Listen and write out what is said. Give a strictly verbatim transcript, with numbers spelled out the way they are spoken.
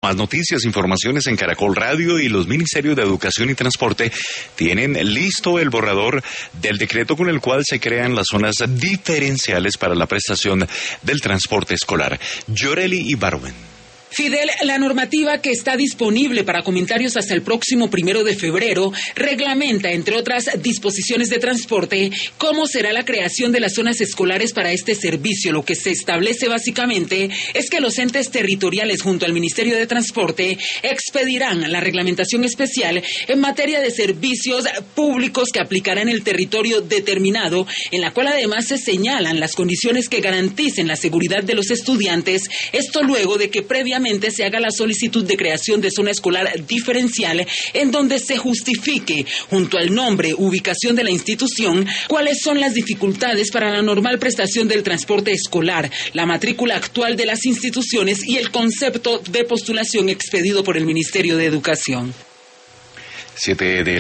Más noticias, informaciones en Caracol Radio y los Ministerios de Educación y Transporte tienen listo el borrador del decreto con el cual se crean las zonas diferenciales para la prestación del transporte escolar. Yoreli Ibarwen. Fidel, la normativa que está disponible para comentarios hasta el próximo primero de febrero reglamenta, entre otras disposiciones de transporte, cómo será la creación de las zonas escolares para este servicio. Lo que se establece básicamente es que los entes territoriales junto al Ministerio de Transporte expedirán la reglamentación especial en materia de servicios públicos que aplicará en el territorio determinado, en la cual además se señalan las condiciones que garanticen la seguridad de los estudiantes, esto luego de que previamente se haga la solicitud de creación de zona escolar diferencial en donde se justifique, junto al nombre, ubicación de la institución, cuáles son las dificultades para la normal prestación del transporte escolar, la matrícula actual de las instituciones y el concepto de postulación expedido por el Ministerio de Educación. Siete de